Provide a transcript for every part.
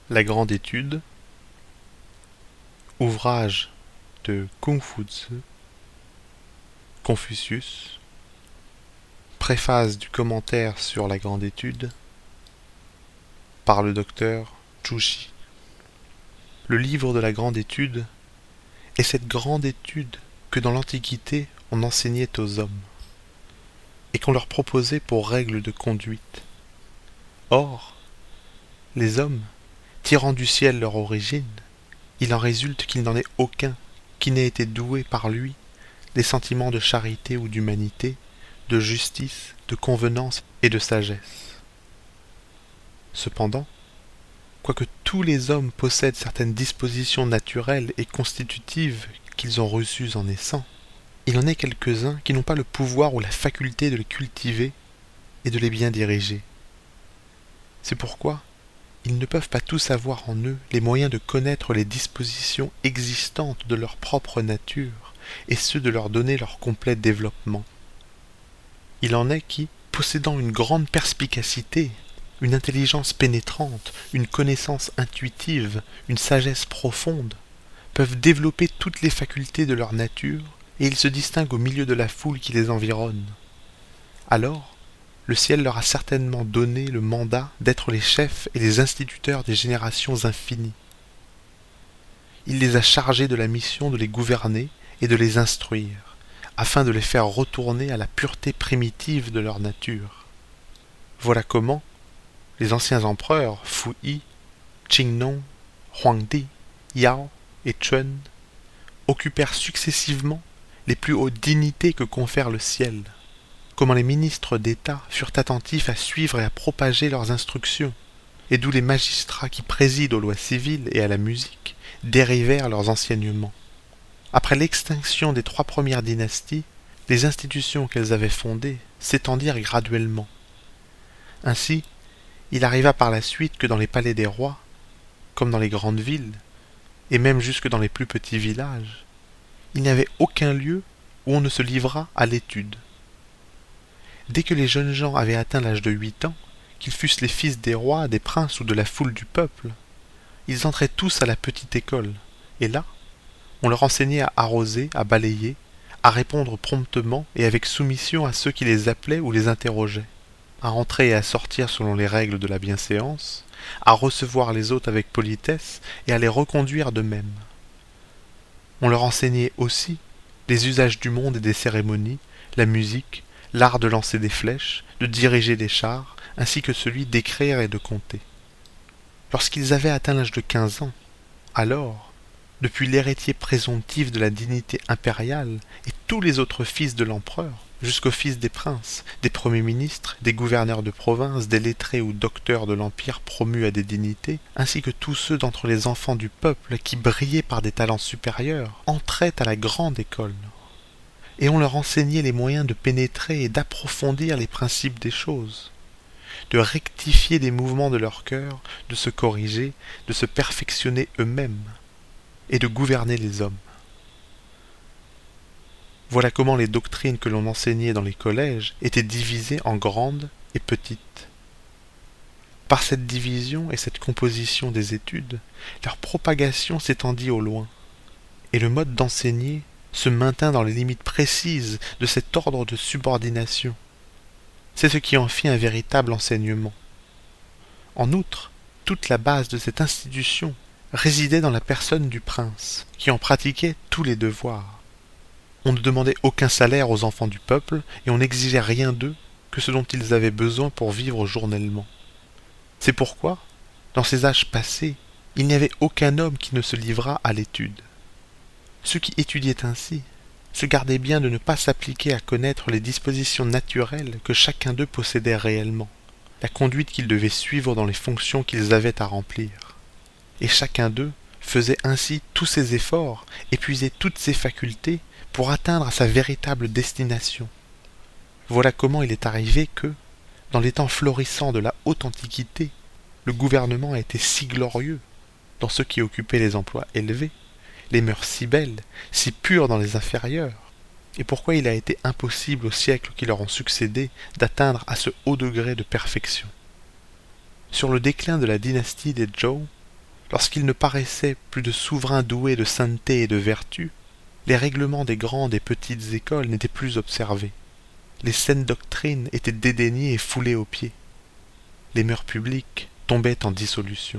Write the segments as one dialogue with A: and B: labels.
A: La Grande Étude, ouvrage de Kung-Fu-Tzu, Confucius, préface du commentaire sur la Grande Étude, par le docteur Zhu Xi. Le livre de la Grande Étude est cette grande étude que dans l'Antiquité on enseignait aux hommes, et qu'on leur proposait pour règle de conduite. Or, les hommes, tirant du ciel leur origine, il en résulte qu'il n'en est aucun qui n'ait été doué par lui des sentiments de charité ou d'humanité, de justice, de convenance et de sagesse. Cependant, quoique tous les hommes possèdent certaines dispositions naturelles et constitutives qu'ils ont reçues en naissant, il en est quelques-uns qui n'ont pas le pouvoir ou la faculté de les cultiver et de les bien diriger. C'est pourquoi ils ne peuvent pas tous avoir en eux les moyens de connaître les dispositions existantes de leur propre nature et ceux de leur donner leur complet développement. Il en est qui, possédant une grande perspicacité, une intelligence pénétrante, une connaissance intuitive, une sagesse profonde, peuvent développer toutes les facultés de leur nature et ils se distinguent au milieu de la foule qui les environne. Alors, le ciel leur a certainement donné le mandat d'être les chefs et les instituteurs des générations infinies. Il les a chargés de la mission de les gouverner et de les instruire, afin de les faire retourner à la pureté primitive de leur nature. Voilà comment les anciens empereurs Fu Yi, Qing-nong, Huangdi, Yao et Chun occupèrent successivement les plus hautes dignités que confère le ciel, comment les ministres d'État furent attentifs à suivre et à propager leurs instructions, et d'où les magistrats qui président aux lois civiles et à la musique dérivèrent leurs enseignements. Après l'extinction des 3 premières dynasties, les institutions qu'elles avaient fondées s'étendirent graduellement. Ainsi, il arriva par la suite que dans les palais des rois, comme dans les grandes villes, et même jusque dans les plus petits villages, il n'y avait aucun lieu où on ne se livrât à l'étude. Dès que les jeunes gens avaient atteint l'âge de 8 ans, qu'ils fussent les fils des rois, des princes ou de la foule du peuple, ils entraient tous à la petite école, et là, on leur enseignait à arroser, à balayer, à répondre promptement et avec soumission à ceux qui les appelaient ou les interrogeaient, à entrer et à sortir selon les règles de la bienséance, à recevoir les hôtes avec politesse et à les reconduire de même. On leur enseignait aussi les usages du monde et des cérémonies, la musique, l'art de lancer des flèches, de diriger des chars, ainsi que celui d'écrire et de compter. Lorsqu'ils avaient atteint l'âge de 15 ans, alors, depuis l'héritier présomptif de la dignité impériale et tous les autres fils de l'empereur, jusqu'aux fils des princes, des premiers ministres, des gouverneurs de province, des lettrés ou docteurs de l'empire promus à des dignités, ainsi que tous ceux d'entre les enfants du peuple qui brillaient par des talents supérieurs, entraient à la grande école. Et on leur enseignait les moyens de pénétrer et d'approfondir les principes des choses, de rectifier les mouvements de leur cœur, de se corriger, de se perfectionner eux-mêmes, et de gouverner les hommes. Voilà comment les doctrines que l'on enseignait dans les collèges étaient divisées en grandes et petites. Par cette division et cette composition des études, leur propagation s'étendit au loin, et le mode d'enseigner se maintint dans les limites précises de cet ordre de subordination. C'est ce qui en fit un véritable enseignement. En outre, toute la base de cette institution résidait dans la personne du prince, qui en pratiquait tous les devoirs. On ne demandait aucun salaire aux enfants du peuple, et on n'exigeait rien d'eux que ce dont ils avaient besoin pour vivre journellement. C'est pourquoi, dans ces âges passés, il n'y avait aucun homme qui ne se livrât à l'étude. Ceux qui étudiaient ainsi se gardaient bien de ne pas s'appliquer à connaître les dispositions naturelles que chacun d'eux possédait réellement, la conduite qu'ils devaient suivre dans les fonctions qu'ils avaient à remplir. Et chacun d'eux faisait ainsi tous ses efforts, épuisait toutes ses facultés pour atteindre à sa véritable destination. Voilà comment il est arrivé que, dans les temps florissants de la haute antiquité, le gouvernement a été si glorieux dans ceux qui occupaient les emplois élevés, les mœurs si belles, si pures dans les inférieurs, et pourquoi il a été impossible aux siècles qui leur ont succédé d'atteindre à ce haut degré de perfection. Sur le déclin de la dynastie des Zhou, lorsqu'il ne paraissait plus de souverains doués de sainteté et de vertu, les règlements des grandes et petites écoles n'étaient plus observés. Les saines doctrines étaient dédaignées et foulées aux pieds. Les mœurs publiques tombaient en dissolution.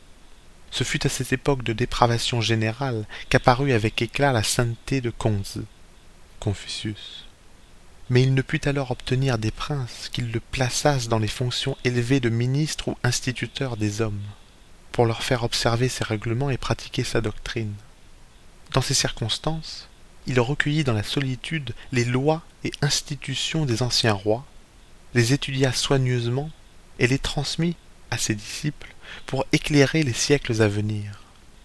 A: Ce fut à cette époque de dépravation générale qu'apparut avec éclat la sainteté de Conzi, Confucius. Mais il ne put alors obtenir des princes qu'ils le plaçassent dans les fonctions élevées de ministre ou instituteur des hommes, pour leur faire observer ses règlements et pratiquer sa doctrine. Dans ces circonstances, il recueillit dans la solitude les lois et institutions des anciens rois, les étudia soigneusement et les transmit à ses disciples pour éclairer les siècles à venir.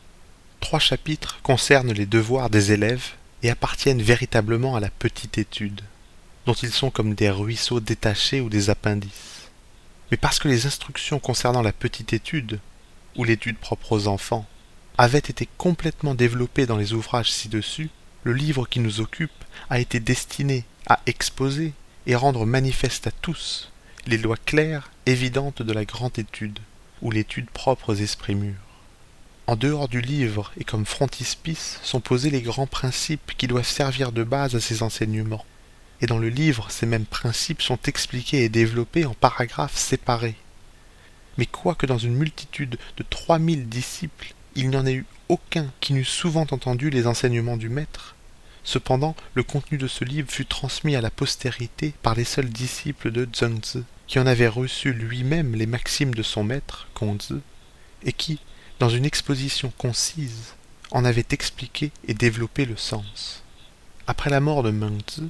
A: 3 chapitres concernent les devoirs des élèves et appartiennent véritablement à la petite étude, dont ils sont comme des ruisseaux détachés ou des appendices. Mais parce que les instructions concernant la petite étude, ou l'étude propre aux enfants, avaient été complètement développées dans les ouvrages ci-dessus, le livre qui nous occupe a été destiné à exposer et rendre manifeste à tous les lois claires, évidentes de la grande étude, ou l'étude propre aux esprits mûrs. En dehors du livre et comme frontispice sont posés les grands principes qui doivent servir de base à ces enseignements. Et dans le livre, ces mêmes principes sont expliqués et développés en paragraphes séparés. Mais quoique dans une multitude de 3000 disciples, il n'y en ait eu aucun qui n'eût souvent entendu les enseignements du maître, cependant le contenu de ce livre fut transmis à la postérité par les seuls disciples de Zhuangzi, qui en avait reçu lui-même les maximes de son maître, Conzi, et qui, dans une exposition concise, en avait expliqué et développé le sens. Après la mort de Mengzi,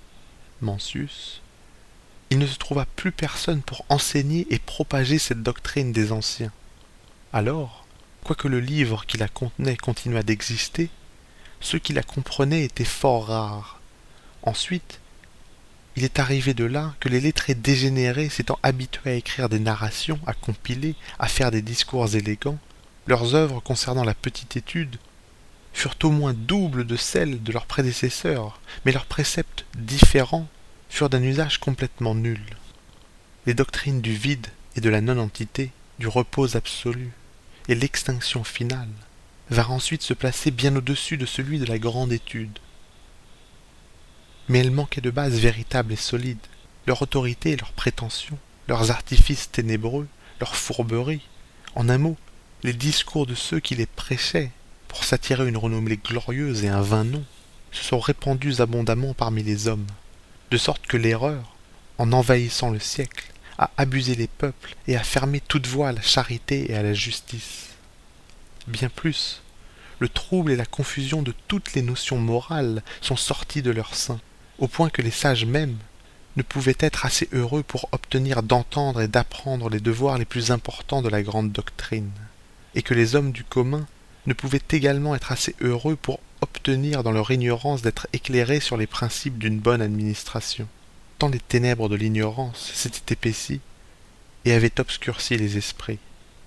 A: Mencius, il ne se trouva plus personne pour enseigner et propager cette doctrine des anciens. Alors, quoique le livre qui la contenait continuât d'exister, ceux qui la comprenaient étaient fort rares. Ensuite, il est arrivé de là que les lettrés dégénérés s'étant habitués à écrire des narrations, à compiler, à faire des discours élégants, leurs œuvres concernant la petite étude furent au moins doubles de celles de leurs prédécesseurs, mais leurs préceptes différents furent d'un usage complètement nul. Les doctrines du vide et de la non-entité, du repos absolu et l'extinction finale vinrent ensuite se placer bien au-dessus de celui de la grande étude. Mais elles manquaient de base véritable et solide. Leur autorité et leurs prétentions, leurs artifices ténébreux, leurs fourberies, en un mot, les discours de ceux qui les prêchaient pour s'attirer une renommée glorieuse et un vain nom, se sont répandus abondamment parmi les hommes, de sorte que l'erreur, en envahissant le siècle, a abusé les peuples et a fermé toute voie à la charité et à la justice. Bien plus, le trouble et la confusion de toutes les notions morales sont sortis de leur sein, au point que les sages mêmes ne pouvaient être assez heureux pour obtenir d'entendre et d'apprendre les devoirs les plus importants de la grande doctrine, et que les hommes du commun ne pouvaient également être assez heureux pour obtenir dans leur ignorance d'être éclairés sur les principes d'une bonne administration, tant les ténèbres de l'ignorance s'étaient épaissies et avaient obscurci les esprits.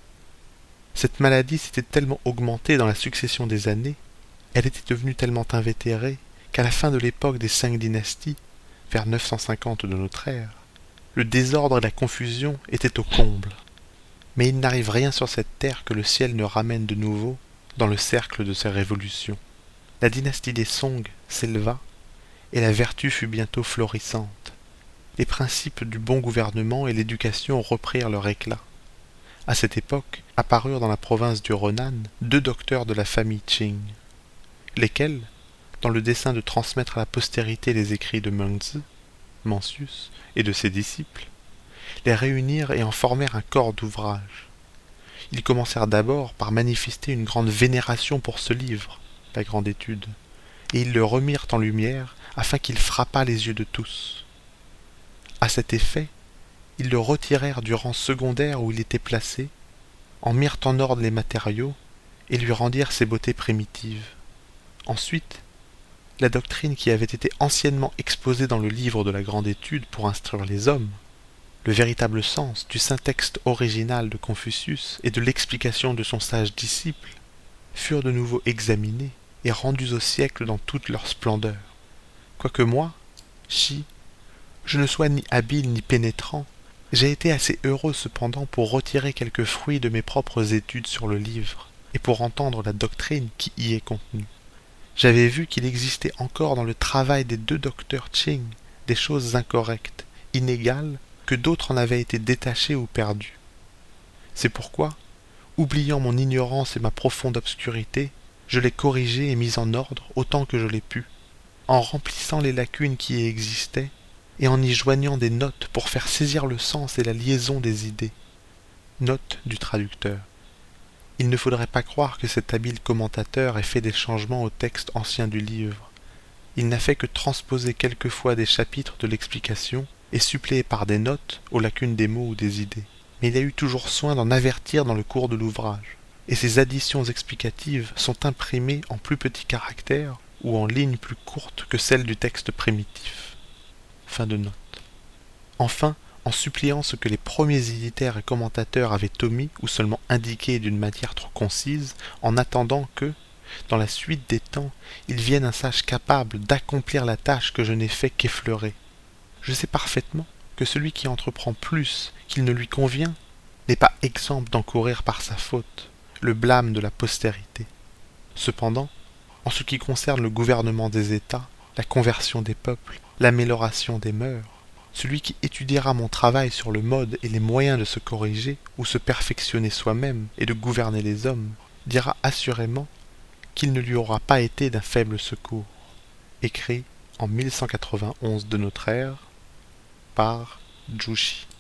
A: Cette maladie s'était tellement augmentée dans la succession des années, elle était devenue tellement invétérée, qu'à la fin de l'époque des 5 dynasties, vers 950 de notre ère, le désordre et la confusion étaient au comble. Mais il n'arrive rien sur cette terre que le ciel ne ramène de nouveau dans le cercle de ses révolutions. La dynastie des Song s'éleva, et la vertu fut bientôt florissante. Les principes du bon gouvernement et l'éducation reprirent leur éclat. À cette époque, apparurent dans la province du Renan 2 docteurs de la famille Qing, lesquels, dans le dessein de transmettre à la postérité les écrits de Mengzi, Mencius et de ses disciples, les réunirent et en formèrent un corps d'ouvrage. Ils commencèrent d'abord par manifester une grande vénération pour ce livre, la grande étude, et ils le remirent en lumière afin qu'il frappât les yeux de tous. À cet effet, ils le retirèrent du rang secondaire où il était placé, en mirent en ordre les matériaux et lui rendirent ses beautés primitives. Ensuite, la doctrine qui avait été anciennement exposée dans le livre de la grande étude pour instruire les hommes, le véritable sens du syntaxe original de Confucius et de l'explication de son sage disciple, furent de nouveau examinés et rendus au siècle dans toute leur splendeur. Quoique moi, Shi, je ne sois ni habile ni pénétrant, j'ai été assez heureux cependant pour retirer quelques fruits de mes propres études sur le livre, et pour entendre la doctrine qui y est contenue. J'avais vu qu'il existait encore dans le travail des deux docteurs Ching des choses incorrectes, inégales, que d'autres en avaient été détachés ou perdus. C'est pourquoi, oubliant mon ignorance et ma profonde obscurité, je l'ai corrigé et mis en ordre autant que je l'ai pu, en remplissant les lacunes qui y existaient et en y joignant des notes pour faire saisir le sens et la liaison des idées. Note du traducteur. Il ne faudrait pas croire que cet habile commentateur ait fait des changements au texte ancien du livre. Il n'a fait que transposer quelquefois des chapitres de l'explication et suppléer par des notes aux lacunes des mots ou des idées. Mais il a eu toujours soin d'en avertir dans le cours de l'ouvrage, et ces additions explicatives sont imprimées en plus petits caractères ou en lignes plus courtes que celles du texte primitif. Fin de note. Enfin, en suppliant ce que les premiers éditeurs et commentateurs avaient omis ou seulement indiqué d'une manière trop concise, en attendant que, dans la suite des temps, il vienne un sage capable d'accomplir la tâche que je n'ai fait qu'effleurer. Je sais parfaitement que celui qui entreprend plus qu'il ne lui convient n'est pas exempt d'encourir par sa faute le blâme de la postérité. Cependant, en ce qui concerne le gouvernement des États, la conversion des peuples, l'amélioration des mœurs, celui qui étudiera mon travail sur le mode et les moyens de se corriger ou se perfectionner soi-même et de gouverner les hommes, dira assurément qu'il ne lui aura pas été d'un faible secours. Écrit en 1191 de notre ère par Jushi.